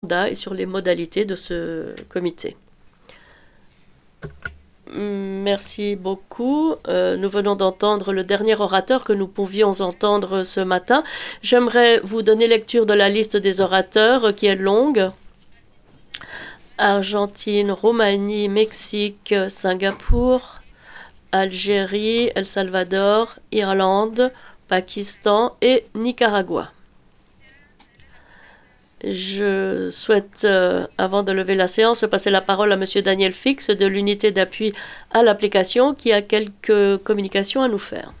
Et sur les modalités de ce comité. Merci beaucoup. Nous venons d'entendre le dernier orateur que nous pouvions entendre ce matin. J'aimerais vous donner lecture de la liste des orateurs qui est longue. Argentine, Roumanie, Mexique, Singapour, Algérie, El Salvador, Irlande, Pakistan et Nicaragua. Je souhaite, avant de lever la séance, passer la parole à Monsieur Daniel Fix de l'unité d'appui à l'application qui a quelques communications à nous faire.